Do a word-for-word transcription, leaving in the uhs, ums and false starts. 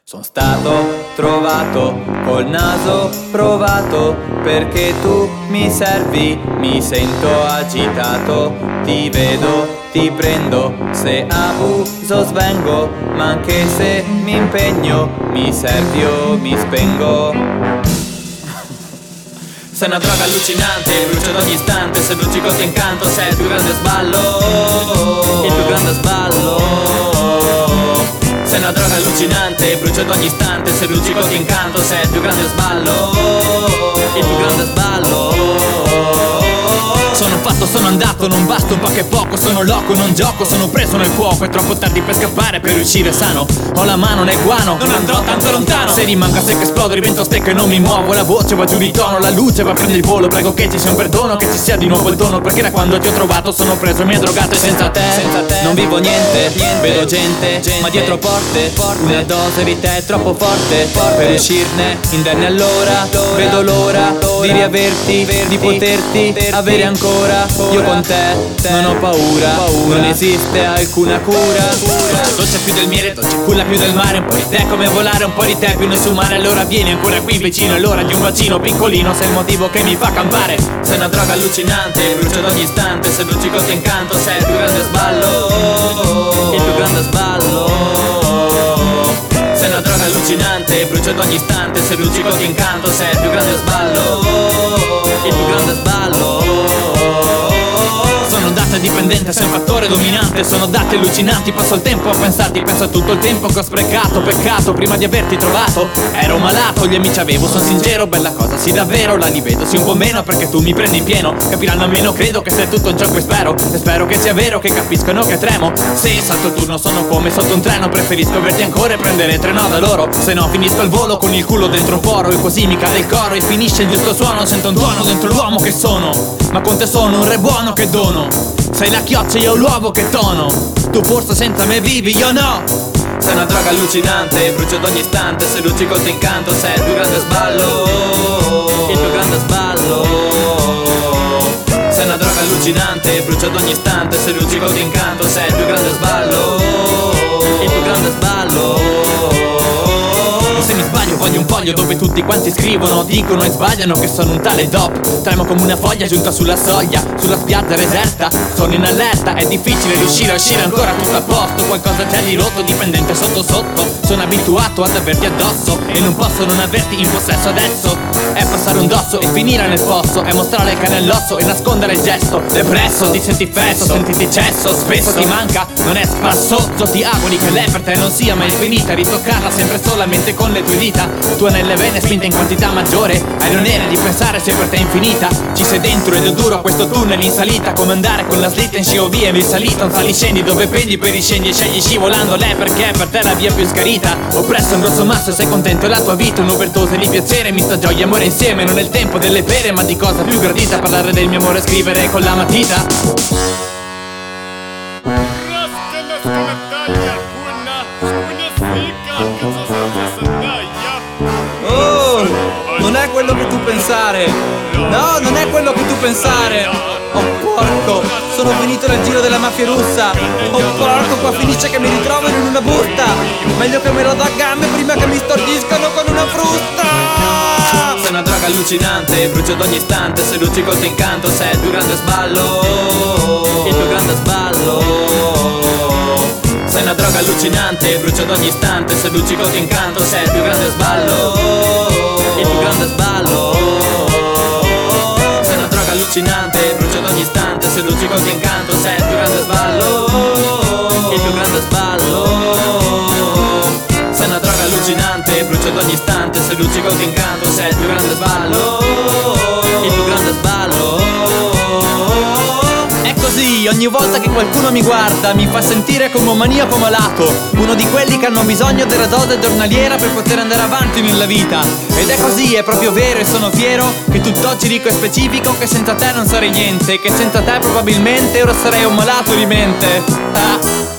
Sono stato trovato col naso provato, perché tu mi servi, mi sento agitato. Ti vedo, ti prendo, se abuso svengo, ma anche se mi impegno, mi servi o mi spengo. Sei una droga allucinante, brucia ad ogni istante, se bruci col tuo incanto sei il più grande sballo, il più grande sballo. Sei una droga allucinante, brucia ad ogni istante, se bruci col tuo incanto sei il più grande sballo, il più grande sballo. Sono fatto, sono andato, non basta un po' che poco. Sono loco, non gioco, sono preso nel fuoco. È troppo tardi per scappare, per uscire sano. Ho la mano nel guano, non andrò tanto lontano. Se rimango a secco esplodo, divento stecco e non mi muovo. La voce va giù di tono, la luce va a prendere il volo. Prego che ci sia un perdono, che ci sia di nuovo il dono, perché da quando ti ho trovato sono preso e mi hai drogato. E senza te, senza te non vivo niente, niente. Vedo gente, gente, ma dietro porte, porte. Una dose di te è troppo forte, forte. Per uscirne indenni allora, vedo l'ora di riaverti, di poterti avere ancora. Io con te non ho paura, non esiste alcuna cura. Dolce più del miele, dolce culla più del mare. Un po' di te come volare, un po' di te più nessun mare. Allora vieni ancora qui vicino, è l'ora di un bacino piccolino. Sei il motivo che mi fa campare. Sei una droga allucinante, brucia ad ogni istante. Se bruci col tuo incanto sei il più grande sballo, il più grande sballo. Sei una droga allucinante, brucia ad ogni istante. Se bruci col tuo incanto sei il più grande sballo, il più grande sballo. Sono data dipendente, sei un fattore dominante. Sono date allucinanti, passo il tempo a pensarti. Penso a tutto il tempo che ho sprecato, peccato prima di averti trovato. Ero malato, gli amici avevo, sono sincero. Bella cosa, sì davvero, la rivedo, sì un po' meno, perché tu mi prendi in pieno. Capiranno almeno, credo che sia tutto un gioco e spero. E spero che sia vero, che capiscano che tremo. Se salto il turno sono come sotto un treno. Preferisco averti ancora e prendere treno da loro. Se no finisco al volo con il culo dentro un foro. E così mi cade il coro e finisce il giusto suono. Sento un tuono dentro l'uomo che sono, ma con te sono un re buono che dono. Sei la chioccia, io l'uovo che tono. Tu forse senza me vivi, io no. Sei una droga allucinante, brucia ad ogni istante. Se luci col tuo incanto sei il più grande sballo, il più grande sballo. Sei una droga allucinante, brucia ad ogni istante. Se luci col tuo incanto sei il più grande sballo, il più grande sballo. Se mi sbaglio voglio un foglio dove tutti quanti scrivono, dicono e sbagliano che sono un tale dop. Tremo come una foglia giunta sulla soglia, sulla spiaggia deserta. Sono in allerta, è difficile riuscire a uscire ancora tutto a posto. Qualcosa c'è di rotto, dipendente sotto sotto. Sono abituato ad averti addosso e non posso non averti in possesso adesso. È passare un dosso e finire nel fosso. È mostrare il cane all'osso e nascondere il gesto. Depresso, ti senti fesso, sentiti cesso. Spesso ti manca, non è spassoso. Ti auguri che lei per te non sia mai finita. Ritoccarla sempre solamente con le tue dita. Tu nelle vene spinta in quantità maggiore. Hai l'onere di pensare se per te è infinita. Ci sei dentro ed è duro questo tunnel in salita. Come andare con la slitta in sciovia in salita. Un saliscendi dove pendi per i scendi e scegli scivolando lei perché per te è la via più scarita. Oppresso un grosso masso e sei contento, è la tua vita un'overdose di piacere. Mi sta gioia amore insieme, non è il tempo delle pere. Ma di cosa più gradita parlare del mio amore e scrivere con la matita. Oh, non è quello che tu pensare. No, non è quello che tu pensare. Oh porco, sono finito nel giro della mafia russa. Oh porco, qua finisce che mi ritrovano in una busta. Meglio che me lo do a gambe prima che mi stordiscano con una frusta. Sei una droga allucinante, brucia ad ogni istante. Se luci col tuo incanto sei il più grande sballo, il più grande sballo. Sei una droga allucinante, brucia ad ogni istante. Se luci col tuo incanto sei il più grande sballo, il più grande sballo. Sei una droga allucinante, brucia ad ogni istante. Se luci col tuo incanto sei il più grande sballo, il più grande sballo. Sei una droga allucinante, brucia ad ogni istante. Se luci col tuo incanto sei il più grande sballo, il più grande sballo. È così, ogni volta che qualcuno mi guarda mi fa sentire come un maniaco malato. Uno di quelli che hanno bisogno della dose giornaliera per poter andare avanti nella vita. Ed è così, è proprio vero e sono fiero che tutt'oggi dico e specifico che senza te non sarei niente. Che senza te probabilmente ora sarei un malato di mente. Ah.